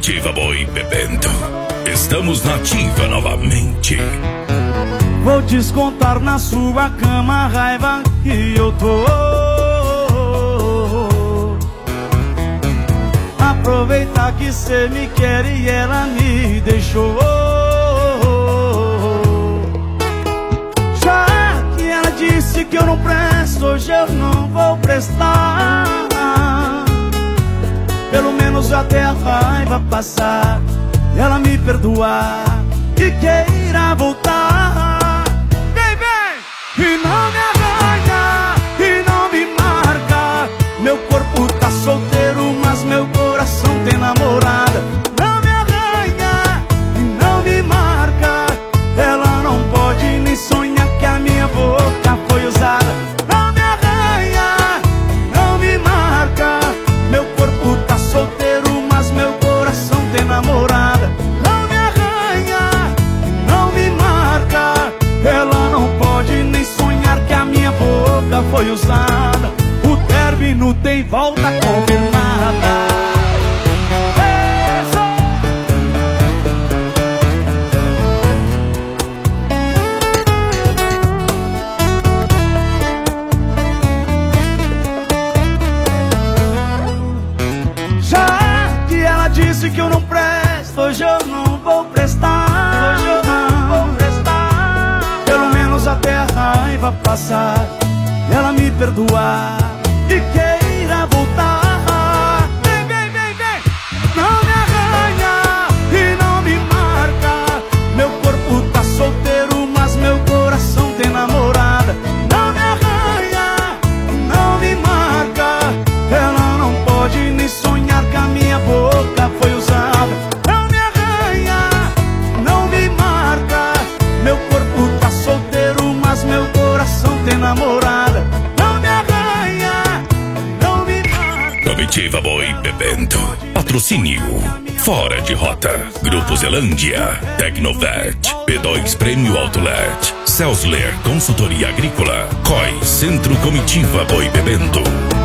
Comitiva Boi Bebendo. Estamos na ativa novamente. Vou descontar na sua cama a raiva que eu tô. Aproveitar que cê me quer e ela me deixou. Já que ela disse que eu não presto, hoje eu não vou prestar. Pelo menos até a raiva passar, ela me perdoar e queira voltar. Vem, vem! E não me arranha, e não me marca. Meu corpo tá solteiro, mas meu coração tem namorada. Não me arranha, e não me marca. Ela não pode nem sonhar que a minha boca foi usada. Não me arranha, não me marca. Meu corpo tá solteiro, mas meu coração tem namorada. Não me arranha, não me marca. Ela não pode nem sonhar que a minha boca foi usada. O término tem volta combinada. Disse que eu não presto, hoje eu não vou prestar. Hoje eu não vou prestar. Pelo menos até a raiva passar, ela me perdoar e queira voltar. Vem, vem, vem, vem! Não me arranha e não me marca. Meu corpo tá solteiro, mas meu coração tem namorada. Não me arranha, não me marca. Ela não pode nem sonhar que a minha boca foi usada. Não me arranha, não me marca. Meu corpo tá solteiro, mas meu coração tem namorada. Não me arranha, não me marca. Comitiva Boi Bebendo. Patrocínio Fora de Rota, Grupo Zelândia, Tecnovet, P2 Prêmio Outlet, Celsler Consultoria Agrícola, COI Centro Comitiva Boi Bebendo.